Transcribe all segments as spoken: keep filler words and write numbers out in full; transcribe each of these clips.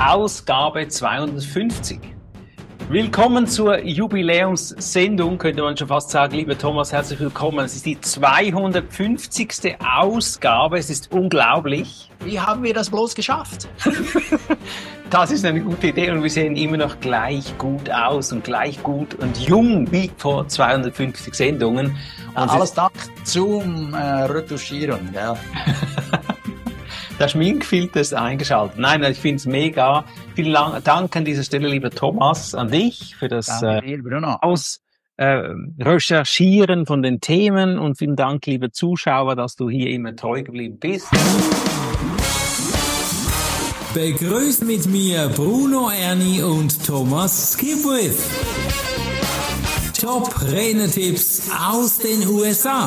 Ausgabe zweihundertfünfzig. Willkommen zur Jubiläumssendung, könnte man schon fast sagen. Lieber Thomas, herzlich willkommen. Es ist die zweihundertfünfzigste Ausgabe. Es ist unglaublich. Wie haben wir das bloß geschafft? Das ist eine gute Idee und wir sehen immer noch gleich gut aus und gleich gut und jung wie vor zweihundertfünfzig Sendungen. Und alles Dank zum äh, Retuschieren, ja. Der Schminkfilter ist eingeschaltet. Nein, ich finde es mega. Vielen Dank an dieser Stelle, lieber Thomas, an dich für das Danke, Bruno. Aus äh, Recherchieren von den Themen und vielen Dank, liebe Zuschauer, dass du hier immer treu geblieben bist. Begrüßt mit mir Bruno Erni und Thomas Skipwith. Top Renner-Tipps aus den U S A.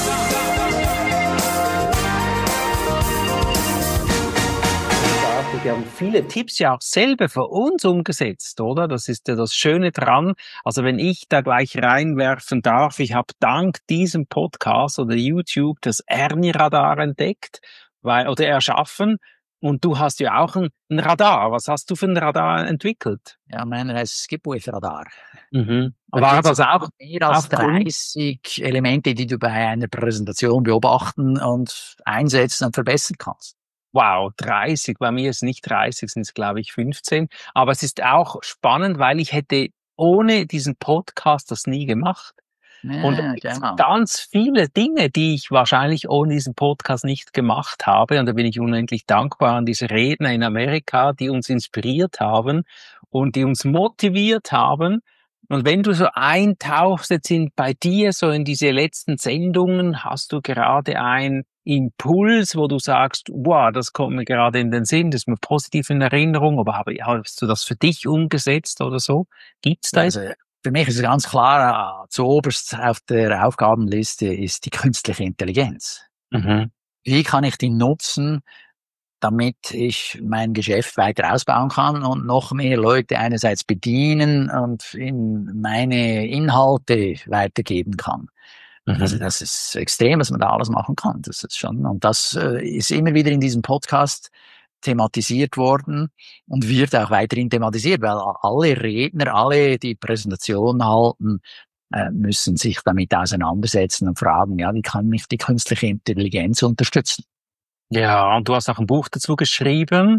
Wir haben viele Tipps ja auch selber für uns umgesetzt, oder? Das ist ja das Schöne dran. Also wenn ich da gleich reinwerfen darf, ich habe dank diesem Podcast oder YouTube das Erni-Radar entdeckt, weil, oder erschaffen. Und du hast ja auch ein, ein Radar. Was hast du für ein Radar entwickelt? Ja, meiner heißt Skipwith-Radar. Mhm. War das auch mehr als dreißig Elemente, die du bei einer Präsentation beobachten und einsetzen und verbessern kannst? Wow, dreißig. Bei mir ist nicht dreißig, sind es glaube ich fünfzehn. Aber es ist auch spannend, weil ich hätte ohne diesen Podcast das nie gemacht. Ja, und genau. Ganz viele Dinge, die ich wahrscheinlich ohne diesen Podcast nicht gemacht habe. Und da bin ich unendlich dankbar an diese Redner in Amerika, die uns inspiriert haben und die uns motiviert haben. Und wenn du so eintauchst jetzt in, bei dir so in diese letzten Sendungen, hast du gerade ein Impuls, wo du sagst, wow, das kommt mir gerade in den Sinn, das ist mir positiv in Erinnerung, aber hast du das für dich umgesetzt oder so? Gibt's da? Also, für mich ist es ganz klar, zuoberst auf der Aufgabenliste ist die künstliche Intelligenz. Mhm. Wie kann ich die nutzen, damit ich mein Geschäft weiter ausbauen kann und noch mehr Leute einerseits bedienen und in meine Inhalte weitergeben kann? Mhm. Also das ist extrem, was man da alles machen kann. Das ist schon, und das äh, ist immer wieder in diesem Podcast thematisiert worden und wird auch weiterhin thematisiert, weil alle Redner, alle, die Präsentation halten, äh, müssen sich damit auseinandersetzen und fragen, ja, wie kann mich die künstliche Intelligenz unterstützen? Ja, und du hast auch ein Buch dazu geschrieben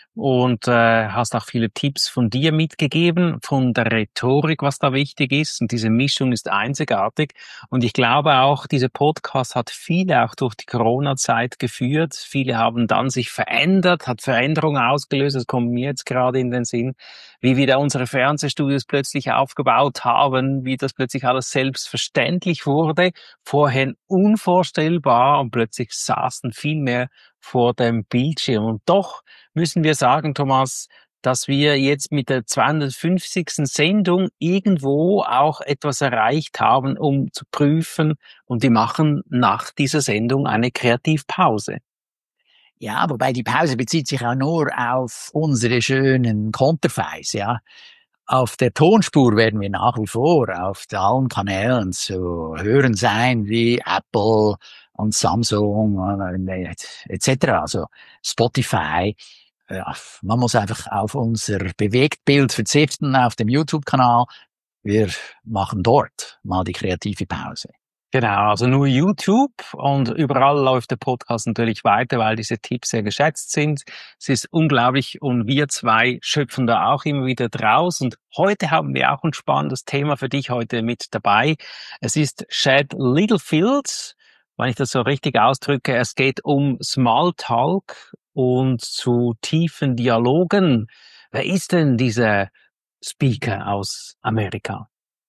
und äh, hast auch viele Tipps von dir mitgegeben, von der Rhetorik, was da wichtig ist. Und diese Mischung ist einzigartig. Und ich glaube auch, dieser Podcast hat viele auch durch die Corona-Zeit geführt. Viele haben dann sich verändert, hat Veränderungen ausgelöst. Das kommt mir jetzt gerade in den Sinn, wie wir da unsere Fernsehstudios plötzlich aufgebaut haben, wie das plötzlich alles selbstverständlich wurde, vorher unvorstellbar und plötzlich saßen viel mehr vor dem Bildschirm. Und doch müssen wir sagen, Thomas, dass wir jetzt mit der zweihundertfünfzigsten Sendung irgendwo auch etwas erreicht haben, um zu prüfen, und die machen nach dieser Sendung eine Kreativpause. Ja, wobei die Pause bezieht sich auch nur auf unsere schönen Konterfeis, ja. Auf der Tonspur werden wir nach wie vor auf allen Kanälen zu hören sein, wie Apple und Samsung et cetera. Also Spotify. Ja, man muss einfach auf unser Bewegtbild verzichten auf dem YouTube-Kanal. Wir machen dort mal die kreative Pause. Genau, also nur YouTube, und überall läuft der Podcast natürlich weiter, weil diese Tipps sehr geschätzt sind. Es ist unglaublich und wir zwei schöpfen da auch immer wieder draus. Und heute haben wir auch ein spannendes Thema für dich heute mit dabei. Es ist Chad Littlefield, wenn ich das so richtig ausdrücke. Es geht um Smalltalk und zu tiefen Dialogen. Wer ist denn dieser Speaker aus Amerika?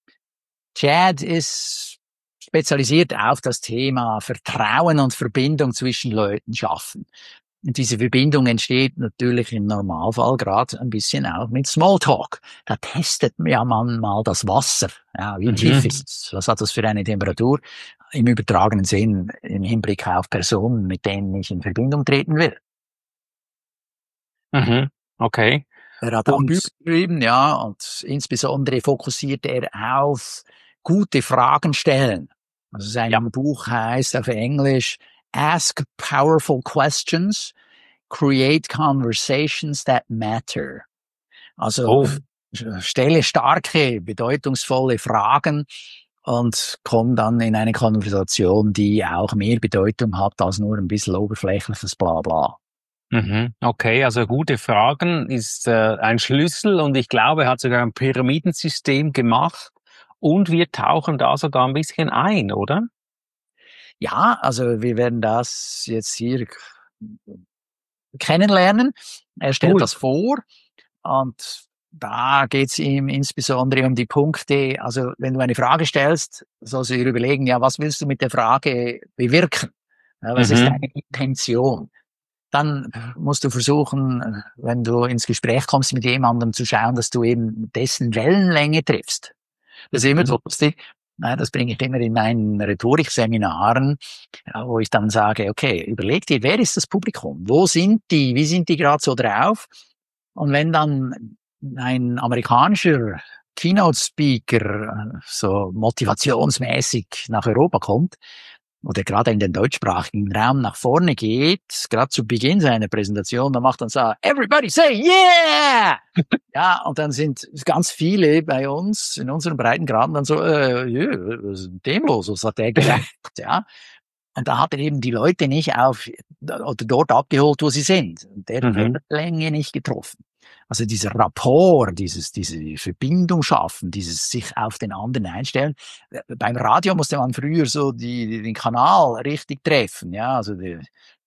Chad ist spezialisiert auf das Thema Vertrauen und Verbindung zwischen Leuten schaffen. Und diese Verbindung entsteht natürlich im Normalfall gerade ein bisschen auch mit Smalltalk. Da testet ja man mal das Wasser. Ja, wie Mhm. tief ist es? Was hat das für eine Temperatur? Im übertragenen Sinn, im Hinblick auf Personen, mit denen ich in Verbindung treten will. Mhm. Okay. Er hat auch Und- Bücher geschrieben, ja, und insbesondere fokussiert er auf gute Fragen stellen. Also sein Ja. Buch heißt auf Englisch Ask Powerful Questions, create conversations that matter. Also Oh. stelle starke, bedeutungsvolle Fragen und komm dann in eine Konversation, die auch mehr Bedeutung hat als nur ein bisschen oberflächliches Blabla. Mhm. Okay, also gute Fragen ist äh, ein Schlüssel und ich glaube, er hat sogar ein Pyramidensystem gemacht und wir tauchen da sogar ein bisschen ein, oder? Ja, also wir werden das jetzt hier kennenlernen. Er stellt Cool. das vor und da geht's ihm insbesondere um die Punkte, also wenn du eine Frage stellst, sollst du dir überlegen, ja, was willst du mit der Frage bewirken? Ja, was Mhm. ist deine Intention? Dann musst du versuchen, wenn du ins Gespräch kommst mit jemandem, zu schauen, dass du eben dessen Wellenlänge triffst. Das ist immer so lustig. Das bringe ich immer in meinen Rhetorikseminaren, wo ich dann sage, okay, überleg dir, wer ist das Publikum? Wo sind die? Wie sind die gerade so drauf? Und wenn dann ein amerikanischer Keynote-Speaker so motivationsmäßig nach Europa kommt, oder gerade in den deutschsprachigen Raum nach vorne geht, gerade zu Beginn seiner Präsentation, dann macht dann so, everybody say yeah! Ja, und dann sind ganz viele bei uns, in unseren Breitengraden, dann so, äh, yeah, was ist denn dem los? Was hat der gedacht? Ja. Und da hat er eben die Leute nicht auf, oder dort abgeholt, wo sie sind. Und der Mhm. wird Länge nicht getroffen. Also dieser Rapport, dieses, diese Verbindung schaffen, dieses sich auf den anderen einstellen. Beim Radio musste man früher so die, den Kanal richtig treffen, ja, also die,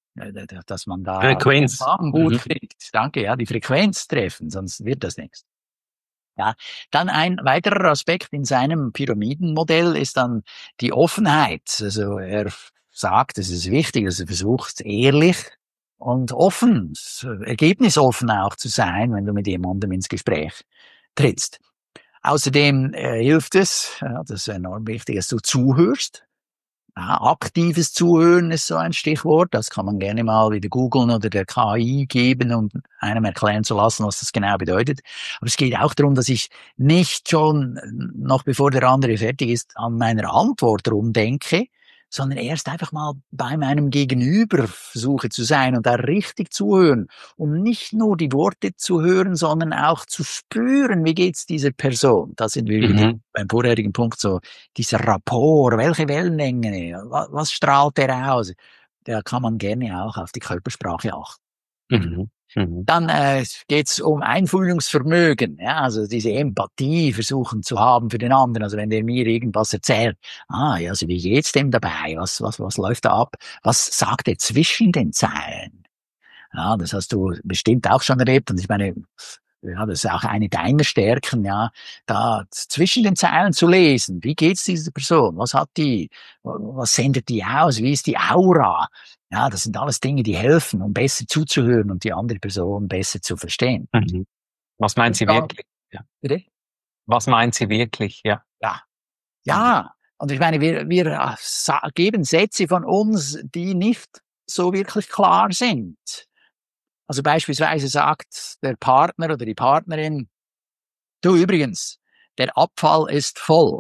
dass man da Frequenz. gut Mhm. kriegt. Danke, ja, die Frequenz treffen, sonst wird das nichts. Ja, dann ein weiterer Aspekt in seinem Pyramidenmodell ist dann die Offenheit. Also er sagt, es ist wichtig, dass er versucht, ehrlich und offen, ergebnisoffen auch zu sein, wenn du mit jemandem ins Gespräch trittst. Außerdem äh, hilft es, ja, das ist enorm wichtig, dass du zuhörst. Ja, aktives Zuhören ist so ein Stichwort. Das kann man gerne mal wieder googeln oder der K I geben, um einem erklären zu lassen, was das genau bedeutet. Aber es geht auch darum, dass ich nicht schon, noch bevor der andere fertig ist, an meiner Antwort rumdenke, sondern erst einfach mal bei meinem Gegenüber versuche zu sein und da richtig zuhören. Um nicht nur die Worte zu hören, sondern auch zu spüren, wie geht's dieser Person. Da sind wir wieder Mhm. beim vorherigen Punkt so, dieser Rapport, welche Wellenlänge, was, was strahlt der aus? Da kann man gerne auch auf die Körpersprache achten. Mhm. Mhm. Dann äh, geht's um Einfühlungsvermögen, ja, also diese Empathie versuchen zu haben für den anderen. Also wenn der mir irgendwas erzählt, ah, ja, also wie geht's dem dabei? Was, was, was läuft da ab? Was sagt er zwischen den Zeilen? Ja, das hast du bestimmt auch schon erlebt. Und ich meine, ja, das ist auch eine deiner Stärken, ja, da zwischen den Zeilen zu lesen. Wie geht's dieser Person? Was hat die? Was sendet die aus? Wie ist die Aura? Ja, das sind alles Dinge, die helfen, um besser zuzuhören und die andere Person besser zu verstehen. Mhm. Was meint sie Ja. wirklich? Ja. Bitte? Was meint sie wirklich? Ja. Ja. Ja. Und ich meine, wir, wir sa- geben Sätze von uns, die nicht so wirklich klar sind. Also beispielsweise sagt der Partner oder die Partnerin, du übrigens, der Abfall ist voll.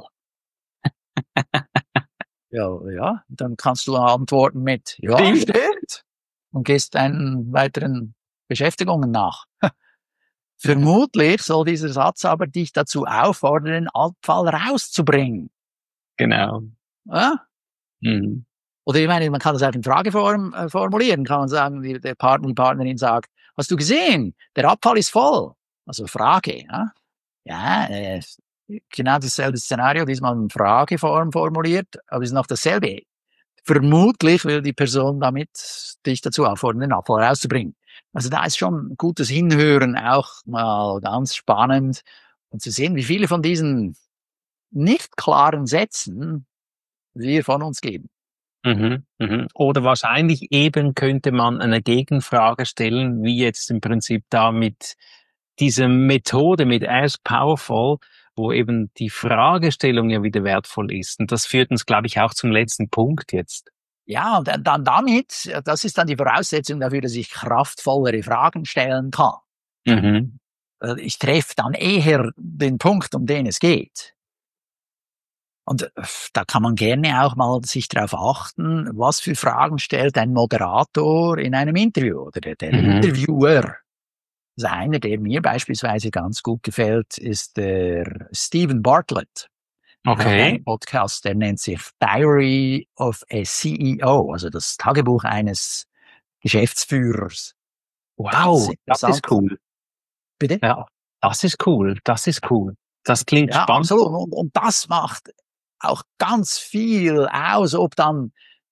Ja, ja, dann kannst du antworten mit, ja, Stimmt. stimmt. Und gehst deinen weiteren Beschäftigungen nach. Vermutlich soll dieser Satz aber dich dazu auffordern, den Abfall rauszubringen. Genau. Ja? Mhm. Oder ich meine, man kann das auch in Frageform äh, formulieren. Kann man sagen, die, der Partner, die Partnerin sagt, hast du gesehen, der Abfall ist voll. Also Frage. Ja, ja äh, genau dasselbe Szenario, diesmal in Frageform formuliert, aber es ist noch dasselbe. Vermutlich will die Person damit dich dazu auffordern, den Abfall rauszubringen. Also da ist schon gutes Hinhören auch mal ganz spannend und zu sehen, wie viele von diesen nicht klaren Sätzen wir von uns geben. Mhm. Mhm. Oder wahrscheinlich eben könnte man eine Gegenfrage stellen, wie jetzt im Prinzip da mit dieser Methode, mit Ask Powerful, wo eben die Fragestellung ja wieder wertvoll ist. Und das führt uns, glaube ich, auch zum letzten Punkt jetzt. Ja, und dann damit, das ist dann die Voraussetzung dafür, dass ich kraftvollere Fragen stellen kann. Mhm. Ich treffe dann eher den Punkt, um den es geht. Und äh, da kann man gerne auch mal sich darauf achten, was für Fragen stellt ein Moderator in einem Interview oder der, der Mhm. Interviewer. Also einer, der mir beispielsweise ganz gut gefällt, ist der Stephen Bartlett. Er hat Okay. einen Podcast, der nennt sich Diary of a C E O, also das Tagebuch eines Geschäftsführers. Ganz Wow, das interessant. ist cool. Bitte? Ja, das ist cool. Das ist cool. Das klingt Ja, spannend. absolut. Und, und das macht auch ganz viel aus, ob dann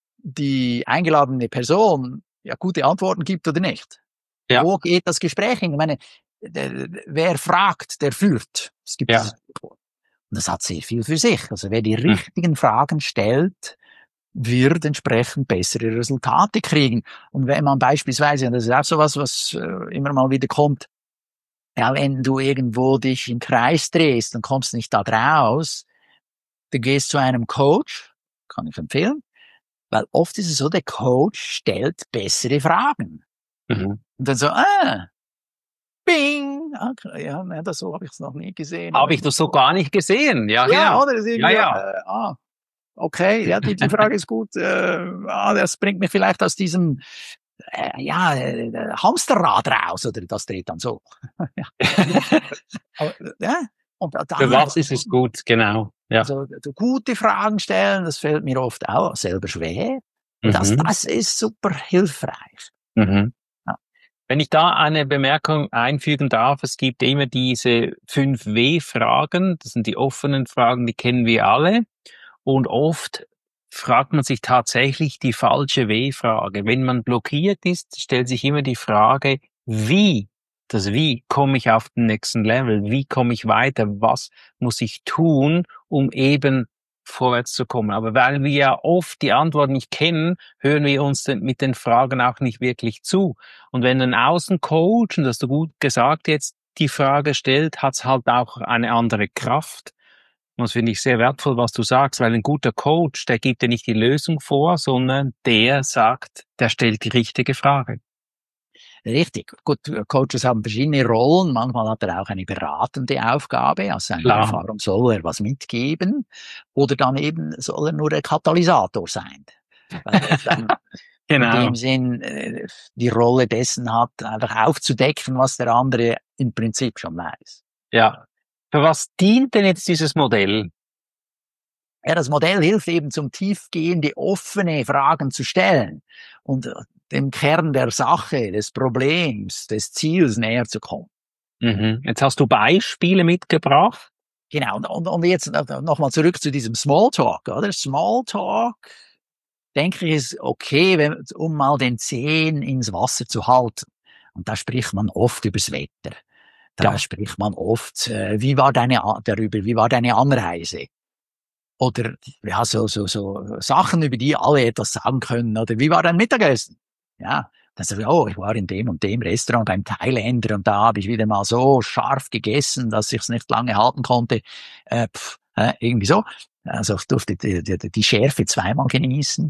die eingeladene Person ja gute Antworten gibt oder nicht. Ja. Wo geht das Gespräch hin? Ich meine, der, wer fragt, der führt. Es gibt Ja. dieses Sprichwort. Und das hat sehr viel für sich. Also wer die Hm. richtigen Fragen stellt, wird entsprechend bessere Resultate kriegen. Und wenn man beispielsweise, und das ist auch sowas, was äh, immer mal wieder kommt, ja, wenn du irgendwo dich im Kreis drehst und kommst nicht da raus, du gehst zu einem Coach, kann ich empfehlen, weil oft ist es so, der Coach stellt bessere Fragen. Mhm. Und dann so, ah, bing, okay, ja, ne, das so habe ich es noch nie gesehen. Habe ich das so gar nicht gesehen. Ja, Ja, genau. oder? Das ist Ja, irgendwie, ja. Äh, ah, okay, ja, die, die Frage ist gut. Äh, ah, das bringt mich vielleicht aus diesem äh, ja, äh, Hamsterrad raus, oder das dreht dann so. Ja. Aber, ja, und da, Für da was ist es gut? Genau. Ja. also so gute Fragen stellen, das fällt mir oft auch selber schwer. Und das, Mhm. das ist super hilfreich. Mhm. Ja. Wenn ich da eine Bemerkung einfügen darf, es gibt immer diese fünf W-Fragen, das sind die offenen Fragen, die kennen wir alle. Und oft fragt man sich tatsächlich die falsche W-Frage. Wenn man blockiert ist, stellt sich immer die Frage, wie, das Wie komme ich auf den nächsten Level? Wie komme ich weiter? Was muss ich tun, um eben vorwärts zu kommen? Aber weil wir ja oft die Antwort nicht kennen, hören wir uns mit den Fragen auch nicht wirklich zu. Und wenn ein Außencoach, und das hast du gut gesagt jetzt, die Frage stellt, hat es halt auch eine andere Kraft. Und das finde ich sehr wertvoll, was du sagst, weil ein guter Coach, der gibt dir nicht die Lösung vor, sondern der sagt, der stellt die richtige Frage. Richtig. Gut, Coaches haben verschiedene Rollen. Manchmal hat er auch eine beratende Aufgabe. Aus seiner Klar. Erfahrung soll er was mitgeben. Oder dann eben soll er nur der Katalysator sein. Weil er dann Genau. in dem Sinn äh, die Rolle dessen hat, einfach aufzudecken, was der andere im Prinzip schon weiß. Ja. Für was dient denn jetzt dieses Modell? Ja, das Modell hilft eben zum tiefgehende, offene Fragen zu stellen und dem Kern der Sache, des Problems, des Ziels näher zu kommen. Mhm. Jetzt hast du Beispiele mitgebracht. Genau, und, und, und jetzt nochmal zurück zu diesem Smalltalk, oder? Smalltalk, denke ich, ist okay, wenn, um mal den Zehen ins Wasser zu halten. Und da spricht man oft übers Wetter. Da Ja. spricht man oft, äh, wie war deine, darüber, wie war deine Anreise? Oder, ja, so, so, so Sachen, über die alle etwas sagen können. Oder, wie war dein Mittagessen? Ja. Dann sag ich, oh, ich war in dem und dem Restaurant beim Thailänder und da habe ich wieder mal so scharf gegessen, dass ich es nicht lange halten konnte. Äh, pff, äh, irgendwie so. Also ich durfte die, die, die Schärfe zweimal genießen.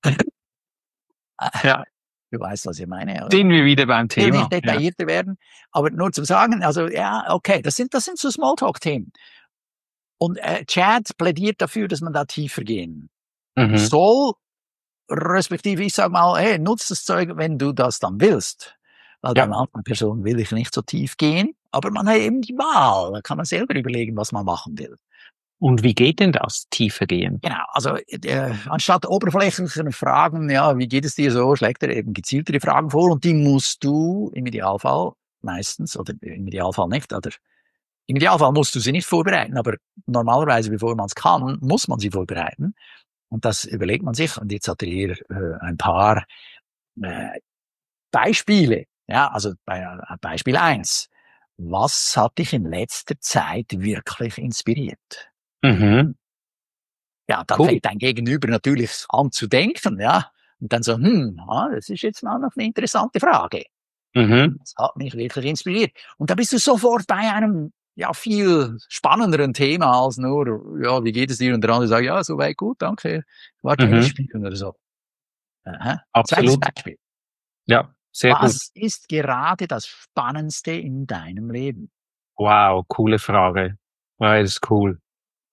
Ja. Du weißt, was ich meine, oder? Sind wir wieder beim Ich will Thema. nicht detaillierter werden, aber nur zum Sagen, also ja, okay, das sind, das sind so Smalltalk-Themen. Und äh, Chad plädiert dafür, dass man da tiefer gehen Ja. Mhm. soll, respektive ich sag mal, hey, nutz das Zeug, wenn du das dann willst. Weil Ja. bei manchen Personen will ich nicht so tief gehen, aber man hat eben die Wahl, da kann man selber überlegen, was man machen will. Und wie geht denn das, tiefer gehen? Genau, also äh, anstatt oberflächlicher Fragen, ja, wie geht es dir so, schlägt er eben gezieltere Fragen vor und die musst du im Idealfall meistens, oder im Idealfall nicht, oder im Idealfall musst du sie nicht vorbereiten, aber normalerweise, bevor man es kann, muss man sie vorbereiten. Und das überlegt man sich. Und jetzt hat er hier äh, ein paar äh, Beispiele. Ja, also bei, äh, Beispiel eins. Was hat dich in letzter Zeit wirklich inspiriert? Mhm. Ja, dann Cool. fängt dein Gegenüber natürlich an zu denken, ja. Und dann so, hm, ah, das ist jetzt mal noch eine interessante Frage. Mhm. Das hat mich wirklich inspiriert. Und da bist du sofort bei einem, ja, viel spannenderen Thema als nur, ja, wie geht es dir? Und der andere sagt, ja, soweit gut, danke. Ich war Tennis Mhm. spielen oder so. Aha. Absolut. Zweites Beispiel. Ja, sehr gut. Was ist gerade das Spannendste in deinem Leben? Wow, coole Frage. Ja, das ist cool.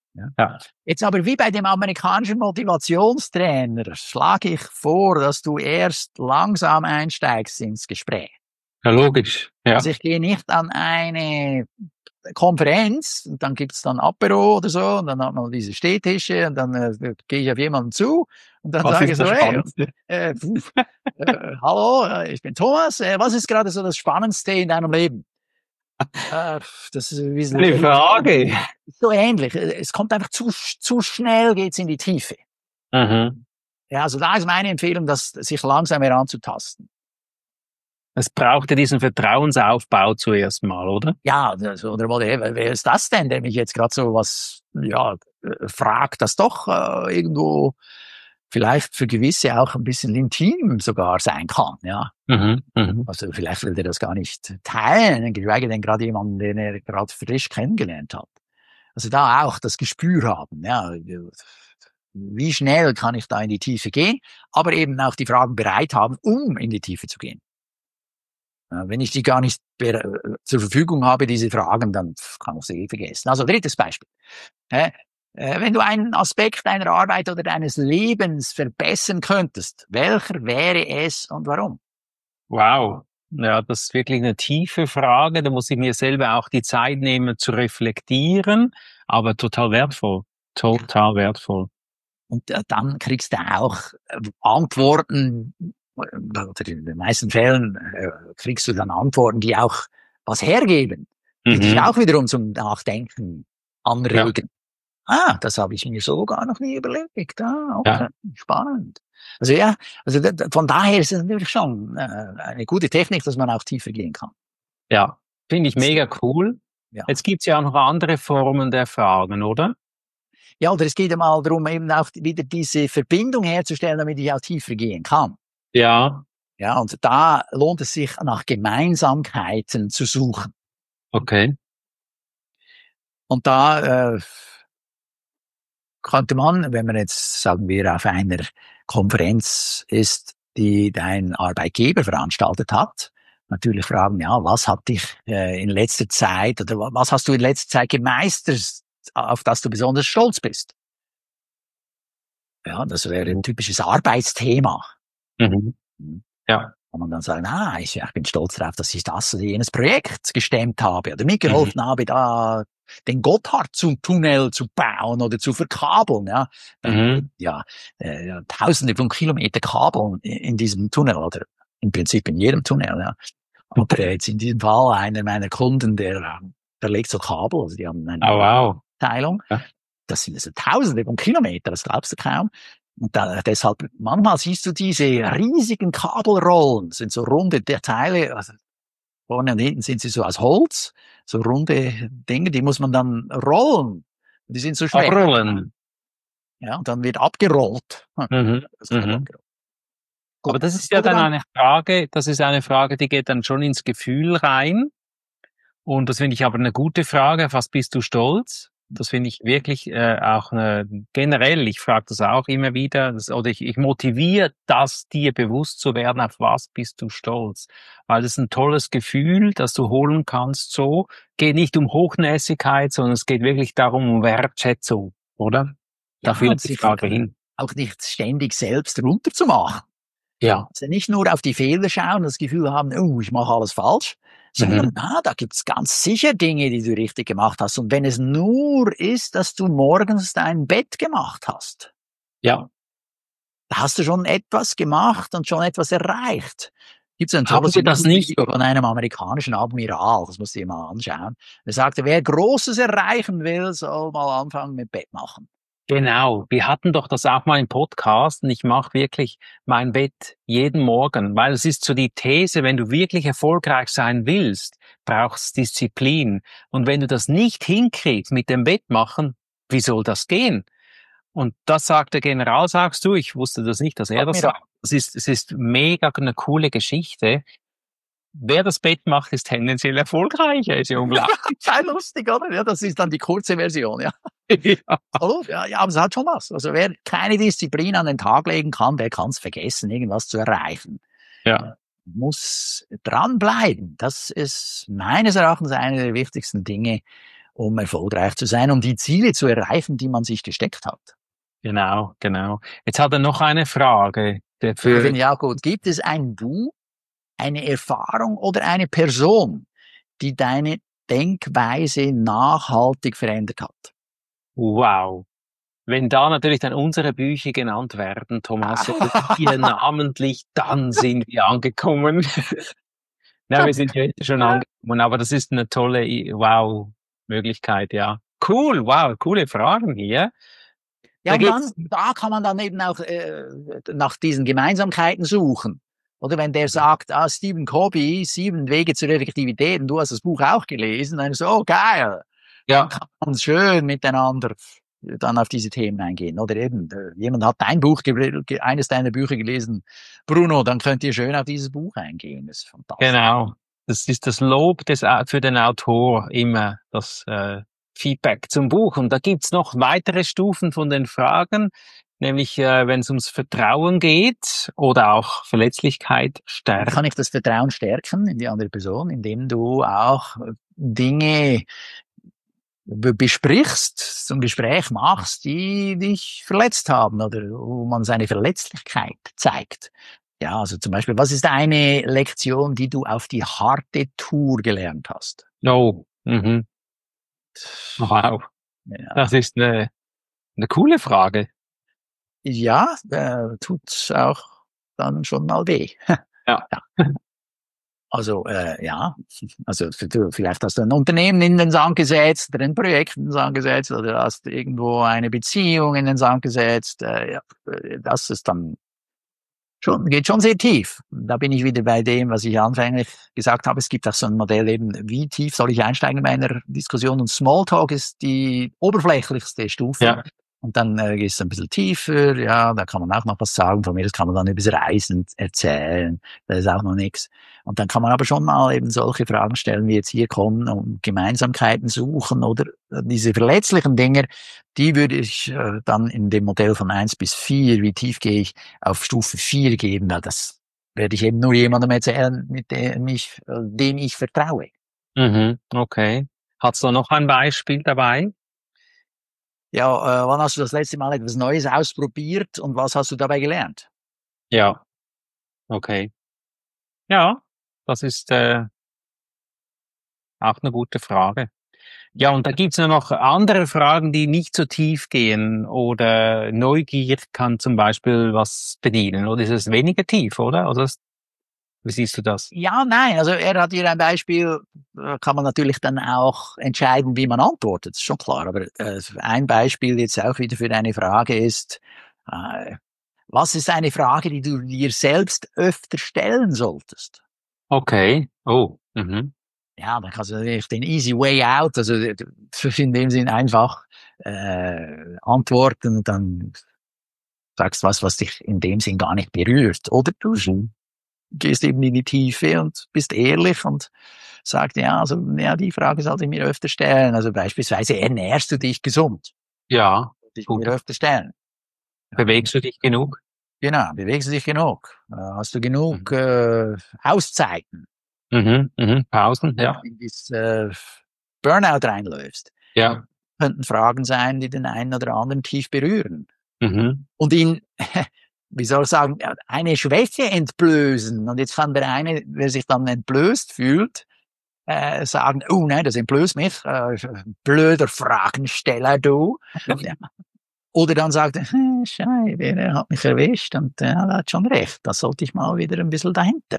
Ja. Ja. Jetzt aber wie bei dem amerikanischen Motivationstrainer schlage ich vor, dass du erst langsam einsteigst ins Gespräch. Ja, logisch. Ja. Also ich gehe nicht an eine Konferenz und dann gibt's dann Apero oder so und dann hat man diese Stehtische und dann äh, gehe ich auf jemanden zu und dann Was sage ich ist so, das hey, Spannendste? äh, pf, äh, hallo, äh, ich bin Thomas, äh, was ist gerade so das Spannendste in deinem Leben? Äh, das ist ein bisschen Eine Frage. so ähnlich. Es kommt einfach zu, zu schnell geht's in die Tiefe. Mhm. Ja, also da ist meine Empfehlung, das sich langsam heranzutasten. Es brauchte diesen Vertrauensaufbau zuerst mal, oder? Ja, also, oder mal, hey, wer ist das denn, der mich jetzt gerade so was, ja, äh, fragt, das doch äh, irgendwo vielleicht für gewisse auch ein bisschen intim sogar sein kann, ja. Mhm. Mhm. Also vielleicht will der das gar nicht teilen, geschweige denn gerade jemanden, den er gerade frisch kennengelernt hat. Also da auch das Gespür haben, ja. Wie schnell kann ich da in die Tiefe gehen, aber eben auch die Fragen bereit haben, um in die Tiefe zu gehen. Wenn ich die gar nicht zur Verfügung habe, diese Fragen, dann kann ich sie eh vergessen. Also drittes Beispiel. Wenn du einen Aspekt deiner Arbeit oder deines Lebens verbessern könntest, welcher wäre es und warum? Wow. Ja, das ist wirklich eine tiefe Frage. Da muss ich mir selber auch die Zeit nehmen zu reflektieren, aber total wertvoll. Total wertvoll. Und dann kriegst du auch Antworten, oder in den meisten Fällen äh, kriegst du dann Antworten, die auch was hergeben, die Mhm. dich auch wiederum zum Nachdenken anregen. Ja. Ah, das habe ich mir so gar noch nie überlegt. Ah, okay, Ja. spannend. Also ja, also von daher ist es natürlich schon äh, eine gute Technik, dass man auch tiefer gehen kann. Ja, finde ich mega cool. Ja. Jetzt gibt's ja auch noch andere Formen der Fragen, oder? Ja, oder es geht ja mal darum, eben auch wieder diese Verbindung herzustellen, damit ich auch tiefer gehen kann. Ja. Ja, und da lohnt es sich, nach Gemeinsamkeiten zu suchen. Okay. Und da äh, könnte man, wenn man jetzt, sagen wir, auf einer Konferenz ist, die dein Arbeitgeber veranstaltet hat, natürlich fragen, ja, was hat dich äh, in letzter Zeit oder was hast du in letzter Zeit gemeistert, auf das du besonders stolz bist? Ja, das wäre ein typisches Arbeitsthema. Mhm. Ja. Kann man dann sagen, ah, ich, ich bin stolz darauf, dass ich das oder jenes Projekt gestemmt habe oder mitgeholfen mhm. habe, da den Gotthardtunnel zu bauen oder zu verkabeln, ja. Mhm. Ja, äh, tausende von Kilometer Kabeln in diesem Tunnel oder im Prinzip in jedem Tunnel, ja. Aber jetzt in diesem Fall einer meiner Kunden, der, der legt so Kabel, also die haben eine oh, wow. Teilung. Ja. Das sind also tausende von Kilometern, das glaubst du kaum. Und da, deshalb, manchmal siehst du diese riesigen Kabelrollen, sind so runde Teile, also vorne und hinten sind sie so aus Holz, so runde Dinge, die muss man dann rollen. Die sind so schwer. Abrollen. Ja, und dann wird abgerollt. Mhm. Das mhm. abgerollt. Aber das ist ja dann eine Frage, das ist eine Frage, die geht dann schon ins Gefühl rein. Und das finde ich aber eine gute Frage. Auf was bist du stolz? Das finde ich wirklich äh, auch äh, generell, ich frage das auch immer wieder, das, oder ich, ich motiviere das, dir bewusst zu werden, auf was bist du stolz. Weil das ist ein tolles Gefühl, das du holen kannst so. Geht nicht um Hochnäsigkeit, sondern es geht wirklich darum, um Wertschätzung, oder? Da Ja, führt die Frage hin. Auch nicht ständig selbst runterzumachen. Ja. Also nicht nur auf die Fehler schauen, das Gefühl haben, oh, ich mache alles falsch, sondern mhm. ah, da gibt's ganz sicher Dinge, die du richtig gemacht hast. Und wenn es nur ist, dass du morgens dein Bett gemacht hast, ja, da hast du schon etwas gemacht und schon etwas erreicht. Gibt's ein tolles Video das nicht von einem amerikanischen Admiral, das musst du dir mal anschauen. Er sagte, wer Großes erreichen will, soll mal anfangen mit Bett machen. Genau, wir hatten doch das auch mal im Podcast und ich mache wirklich mein Bett jeden Morgen, weil es ist so die These, wenn du wirklich erfolgreich sein willst, brauchst Disziplin. Und wenn du das nicht hinkriegst mit dem Bett machen, wie soll das gehen? Und das sagt der General, sagst du, ich wusste das nicht, dass er das sagt. Es ist, es ist mega eine coole Geschichte. Wer das Bett macht, ist tendenziell erfolgreicher, ist ja unglaublich. Sehr lustig, oder? Ja, das ist dann die kurze Version, ja. ja. Oh, ja, ja, aber es hat schon was. Also wer keine Disziplin an den Tag legen kann, der kann es vergessen, irgendwas zu erreichen. Ja. Muss dranbleiben. Das ist meines Erachtens eine der wichtigsten Dinge. um erfolgreich zu sein, um die Ziele zu erreichen, die man sich gesteckt hat. Genau, genau. Jetzt hat er noch eine Frage. Der Ja, für finde ich auch gut. Gibt es ein Buch, eine Erfahrung oder eine Person, die deine Denkweise nachhaltig verändert hat? wow. Wenn da natürlich dann unsere Bücher genannt werden, Thomas, oder wir namentlich, dann sind wir angekommen. Na, wir sind heute schon angekommen, aber das ist eine tolle, I- wow, Möglichkeit, ja. Cool, wow, coole Fragen hier. Ja, Da und dann, geht's, da kann man dann eben auch äh, nach diesen Gemeinsamkeiten suchen. Oder wenn der sagt, ah, Stephen Covey, sieben Wege zur Effektivität, und du hast das Buch auch gelesen, dann so, oh, geil. ja, Dann kann man schön miteinander dann auf diese Themen eingehen. Oder eben, äh, jemand hat dein Buch, ge- ge- eines deiner Bücher gelesen, Bruno, dann könnt ihr schön auf dieses Buch eingehen. Das ist fantastisch. genau. Das ist das Lob des, Au- für den Autor immer, das äh, Feedback zum Buch. Und da gibt's noch weitere Stufen von den Fragen, nämlich äh, wenn es ums Vertrauen geht oder auch Verletzlichkeit Wie stärken. kann ich das Vertrauen stärken in die andere Person, indem du auch äh, Dinge be- besprichst, zum Gespräch machst, die dich verletzt haben oder wo man seine Verletzlichkeit zeigt. Ja, also zum Beispiel, was ist eine Lektion, die du auf die harte Tour gelernt hast? Oh, mhm. Wow. Ja, Das ist eine, eine coole Frage. ja äh, tut auch dann schon mal weh. Ja. Ja. Also äh, ja, also du, vielleicht hast du ein Unternehmen in den Sand gesetzt oder ein Projekt in den Sand gesetzt oder hast irgendwo eine Beziehung in den Sand gesetzt. Äh, ja, das ist dann schon, geht schon sehr tief. Da bin ich wieder bei dem, was ich anfänglich gesagt habe. Es gibt auch so ein Modell eben, wie tief soll ich einsteigen bei einer Diskussion? Und Smalltalk ist die oberflächlichste Stufe. Ja. Und dann äh, geht es ein bisschen tiefer, ja, da kann man auch noch was sagen. Von mir, das kann man dann über das Reisen erzählen. Das ist auch noch nichts. Und dann kann man aber schon mal eben solche Fragen stellen, wie jetzt hier kommen und Gemeinsamkeiten suchen oder äh, diese verletzlichen Dinge, die würde ich äh, dann in dem Modell von eins bis vier, wie tief gehe ich, auf Stufe vier geben, weil das werde ich eben nur jemandem erzählen, mit dem ich, äh, dem ich vertraue. Mhm. Okay. Hat's da noch ein Beispiel dabei? Ja, äh, wann hast du das letzte Mal etwas Neues ausprobiert und was hast du dabei gelernt? Ja. Okay. Ja, das ist äh, auch eine gute Frage. Ja, und da gibt's ja noch andere Fragen, die nicht so tief gehen. Oder Neugier kann zum Beispiel was bedienen. Oder ist es weniger tief, oder? Oder ist, wie siehst du das? Ja, nein, also er hat hier ein Beispiel, äh, kann man natürlich dann auch entscheiden, wie man antwortet, ist schon klar. Aber äh, ein Beispiel jetzt auch wieder für eine Frage ist, äh, was ist eine Frage, die du dir selbst öfter stellen solltest? Okay. Oh. Mhm. Ja, dann kannst du natürlich den easy way out, also äh, in dem Sinn einfach äh, antworten und dann sagst was, was dich in dem Sinn gar nicht berührt. Oder du Mhm. gehst eben in die Tiefe und bist ehrlich und sagst, ja, also ja, die Frage sollte ich mir öfter stellen. Also beispielsweise, ernährst du dich gesund? Ja. Sollte ich mir Gut. öfter stellen. Ja, Bewegst du dich genug? genau, bewegst du dich genug? Äh, Hast du genug Mhm. äh, Auszeiten, Mhm. Mhm. Pausen? Ja. in das äh, Burnout reinläufst? Ja. Könnten Fragen sein, die den einen oder anderen tief berühren. Mhm. Und ihn, wie soll ich sagen, eine Schwäche entblößen. Und jetzt kann der eine, der sich dann entblößt fühlt, äh, sagen, oh nein, das entblößt mich, äh, blöder Fragensteller, du. Ja. Oder dann sagt er, hm, Scheibe, er hat mich erwischt und äh, er hat schon recht, da sollte ich mal wieder ein bisschen dahinter.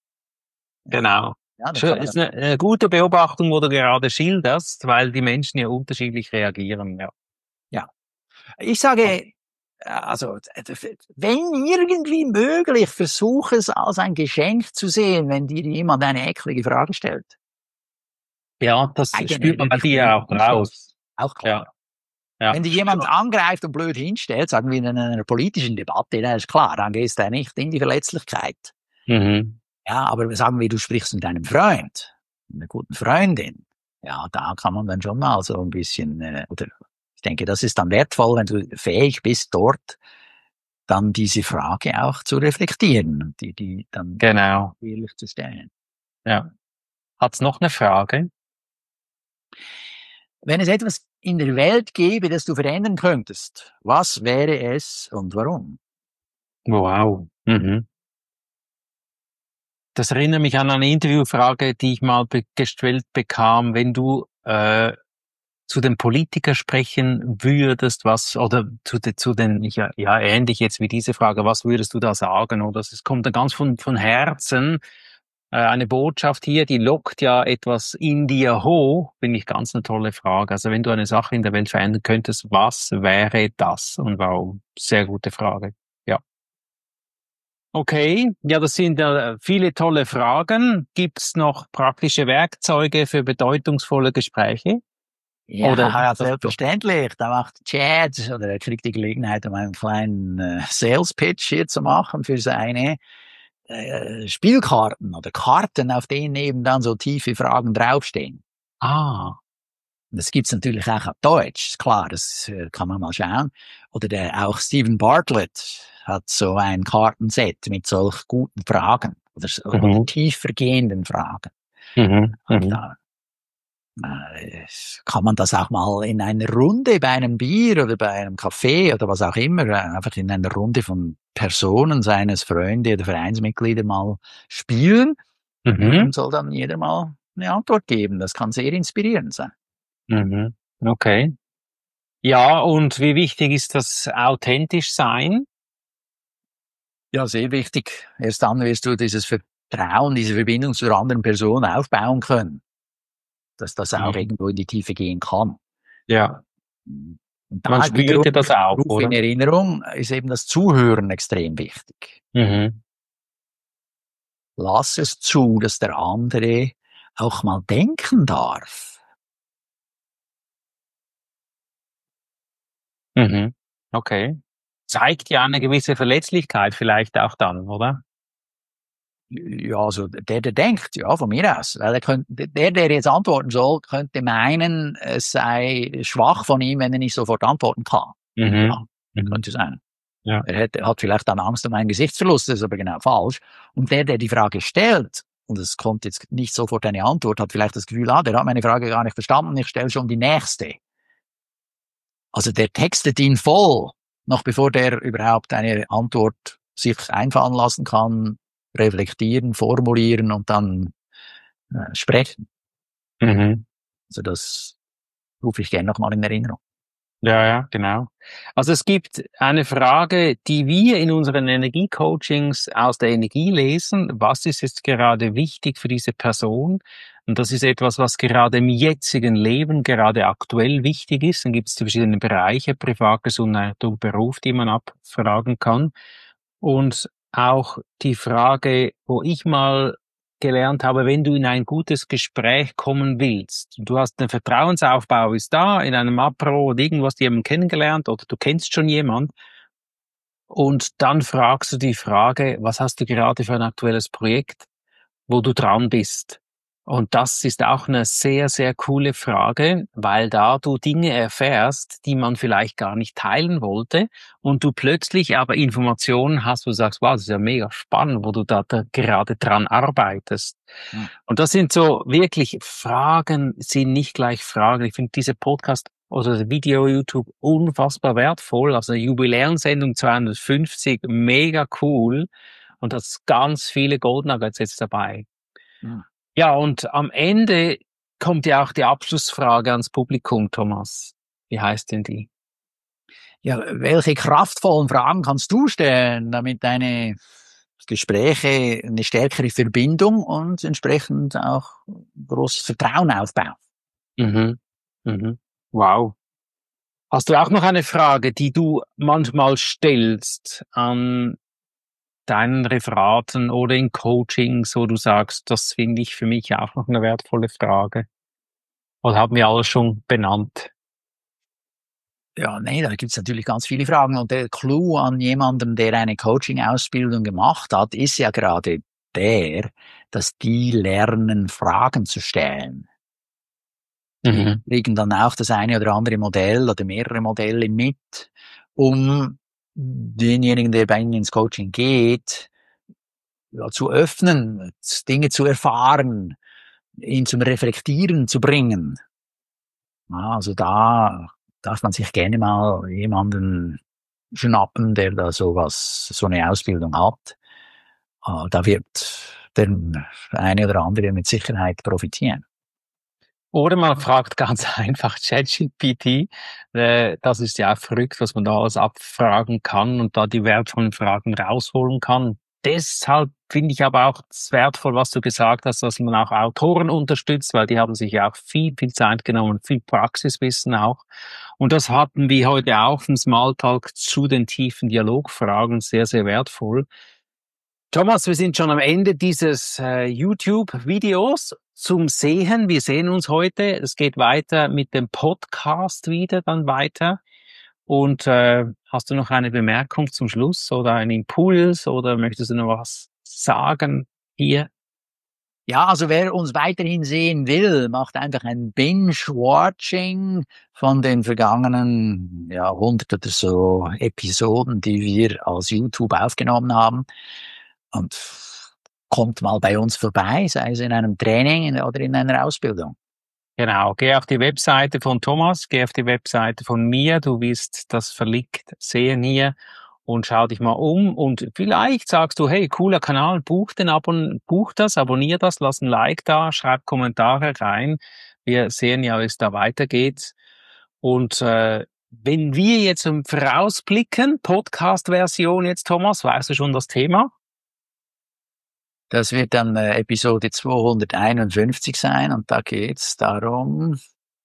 Genau. Ja, da Schön, kann man, ist eine, eine gute Beobachtung, wo du gerade schilderst, weil die Menschen ja unterschiedlich reagieren. Ja. ja. Ich sage, also, wenn irgendwie möglich, versuche es als ein Geschenk zu sehen, wenn dir jemand eine eklige Frage stellt. Ja, das Eigene spürt man bei nicht dir auch raus. Auch klar. Ja, ja. Wenn dir jemand angreift und blöd hinstellt, sagen wir in einer politischen Debatte, dann ist klar, dann gehst du nicht in die Verletzlichkeit. Mhm. Ja, aber sagen wir, du sprichst mit deinem Freund, einer guten Freundin. Ja, da kann man dann schon mal so ein bisschen, äh, oder ich denke, das ist dann wertvoll, wenn du fähig bist, dort dann diese Frage auch zu reflektieren und die, die dann Genau. ehrlich zu stellen. Ja. Hat's noch eine Frage? Wenn es etwas in der Welt gäbe, das du verändern könntest, was wäre es und warum? Wow. Mhm. Das erinnert mich an eine Interviewfrage, die ich mal be- gestellt bekam. Wenn du äh, zu den Politikern sprechen würdest, was, oder zu, de, zu den, ja, ja, ähnlich jetzt wie diese Frage, was würdest du da sagen? Oder es kommt dann ganz von, von Herzen. Äh, eine Botschaft hier, die lockt ja etwas in dir hoch, finde ich ganz eine tolle Frage. Also wenn du eine Sache in der Welt verändern könntest, was wäre das und warum? Sehr gute Frage. Ja. Okay, ja, das sind ja viele tolle Fragen. Gibt's noch praktische Werkzeuge für bedeutungsvolle Gespräche? Ja, Oder ja, das, selbstverständlich. Da macht Chad oder er kriegt die Gelegenheit, um einen kleinen äh, Sales Pitch hier zu machen für seine äh, Spielkarten oder Karten, auf denen eben dann so tiefe Fragen draufstehen. ah, Das gibt's natürlich auch auf Deutsch, ist klar, das äh, kann man mal schauen. Oder der, auch Stephen Bartlett hat so ein Kartenset mit solch guten Fragen oder, so- oder mhm, tiefergehenden Fragen. mhm, Und mhm, da äh, kann man das auch mal in einer Runde bei einem Bier oder bei einem Kaffee oder was auch immer, äh, einfach in einer Runde von Personen, seines Freunde oder Vereinsmitglieder mal spielen. Und mhm, dann soll dann jeder mal eine Antwort geben. Das kann sehr inspirierend sein. mhm, okay. Ja, und wie wichtig ist das authentisch sein? Ja, sehr wichtig. Erst dann wirst du dieses Vertrauen, diese Verbindung zur anderen Person aufbauen können, dass das auch Mhm. irgendwo in die Tiefe gehen kann. Ja, Und man da spürt wiederum, ja das auch, Ruf in oder? Erinnerung, ist eben das Zuhören extrem wichtig. Mhm. Lass es zu, dass der andere auch mal denken darf. Mhm. Okay. Zeigt ja eine gewisse Verletzlichkeit vielleicht auch dann, oder? Ja, also der, der denkt, ja, von mir aus. Weil er könnte, der, der jetzt antworten soll, könnte meinen, es sei schwach von ihm, wenn er nicht sofort antworten kann. Ja, Mhm. Mhm. könnte sein. Ja. Er hätte, hat vielleicht dann Angst um einen Gesichtsverlust, das ist aber genau falsch. Und der, der die Frage stellt, und es kommt jetzt nicht sofort eine Antwort, hat vielleicht das Gefühl, ah, der hat meine Frage gar nicht verstanden, ich stelle schon die nächste. Also der textet ihn voll, noch bevor der überhaupt eine Antwort sich einfallen lassen kann, reflektieren, formulieren und dann äh, sprechen. Mhm. Also das rufe ich gerne nochmal in Erinnerung. Ja, ja, genau. Also es gibt eine Frage, die wir in unseren Energiecoachings aus der Energie lesen. Was ist jetzt gerade wichtig für diese Person? Und das ist etwas, was gerade im jetzigen Leben gerade aktuell wichtig ist. Dann gibt es die verschiedenen Bereiche, Privatgesundheit und Beruf, die man abfragen kann. Und auch die Frage, wo ich mal gelernt habe, wenn du in ein gutes Gespräch kommen willst, du hast den Vertrauensaufbau ist da, in einem Apro oder irgendwas jemanden kennengelernt oder du kennst schon jemand und dann fragst du die Frage, was hast du gerade für ein aktuelles Projekt, wo du dran bist? Und das ist auch eine sehr, sehr coole Frage, weil da du Dinge erfährst, die man vielleicht gar nicht teilen wollte und du plötzlich aber Informationen hast, wo du sagst, wow, das ist ja mega spannend, wo du da, da gerade dran arbeitest. Hm. Und das sind so wirklich Fragen, sind nicht gleich Fragen. Ich finde diese Podcast oder das Video YouTube unfassbar wertvoll. Also eine Jubiläumssendung zweihundertfünfzig, mega cool. Und da ist ganz viele Gold Nuggets jetzt dabei. Hm. Ja, und am Ende kommt ja auch die Abschlussfrage ans Publikum, Thomas. Wie heißt denn die? Ja, welche kraftvollen Fragen kannst du stellen, damit deine Gespräche eine stärkere Verbindung und entsprechend auch großes Vertrauen aufbauen? Mhm. Mhm. Wow. Hast du auch noch eine Frage, die du manchmal stellst an deinen Referaten oder in Coachings, wo du sagst, das finde ich für mich auch noch eine wertvolle Frage? Oder haben wir alles schon benannt? Ja, nee, da gibt's natürlich ganz viele Fragen. Und der Clou an jemandem, der eine Coaching-Ausbildung gemacht hat, ist ja gerade der, dass die lernen, Fragen zu stellen. Die Mhm. kriegen dann auch das eine oder andere Modell oder mehrere Modelle mit, um denjenigen, der bei ihnen ins Coaching geht, ja, zu öffnen, Dinge zu erfahren, ihn zum Reflektieren zu bringen. Also da darf man sich gerne mal jemanden schnappen, der da sowas, so eine Ausbildung hat. Da wird der eine oder andere mit Sicherheit profitieren. Oder man fragt ganz einfach ChatGPT. Äh, das ist ja auch verrückt, was man da alles abfragen kann und da die wertvollen Fragen rausholen kann. Deshalb finde ich aber auch wertvoll, was du gesagt hast, dass man auch Autoren unterstützt, weil die haben sich ja auch viel, viel Zeit genommen, viel Praxiswissen auch. Und das hatten wir heute auch im Smalltalk zu den tiefen Dialogfragen, sehr, sehr wertvoll. Thomas, wir sind schon am Ende dieses äh, YouTube-Videos zum Sehen. Wir sehen uns heute. Es geht weiter mit dem Podcast wieder dann weiter. Und äh, hast du noch eine Bemerkung zum Schluss oder einen Impuls oder möchtest du noch was sagen hier? Ja, also wer uns weiterhin sehen will, macht einfach ein Binge-Watching von den vergangenen ja, hundert oder so Episoden, die wir als YouTube aufgenommen haben. Und kommt mal bei uns vorbei, sei es in einem Training oder in einer Ausbildung. Genau, geh auf die Webseite von Thomas, geh auf die Webseite von mir, du wirst das verlinkt sehen hier und schau dich mal um und vielleicht sagst du, hey, cooler Kanal, buch den Abon, buch das, abonnier das, lass ein Like da, schreib Kommentare rein. Wir sehen ja, wie es da weitergeht. Und äh, wenn wir jetzt vorausblicken, Podcast-Version jetzt, Thomas, weißt du schon das Thema? Das wird dann äh, Episode zweihunderteinundfünfzig sein und da geht's darum,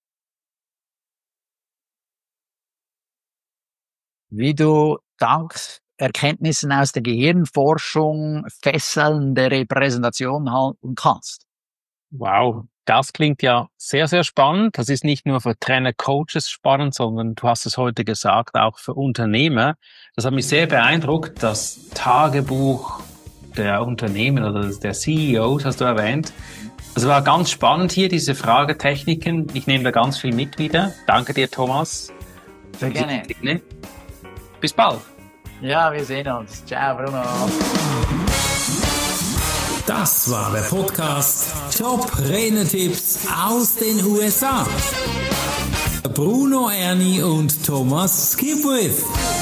wie du dank Erkenntnissen aus der Gehirnforschung fesselnde Repräsentation halten kannst. Wow, das klingt ja sehr, sehr spannend. Das ist nicht nur für Trainer, Coaches spannend, sondern du hast es heute gesagt, auch für Unternehmer. Das hat mich sehr beeindruckt, das Tagebuch der Unternehmen oder der C E Os hast du erwähnt. Das war ganz spannend hier, diese Fragetechniken. Ich nehme da ganz viel mit wieder. Danke dir, Thomas. Sehr gerne. Bis bald. Ja, wir sehen uns. Ciao, Bruno. Das war der Podcast Top-Trainer-Tipps aus den U S A. Bruno Erni und Thomas Skipwith.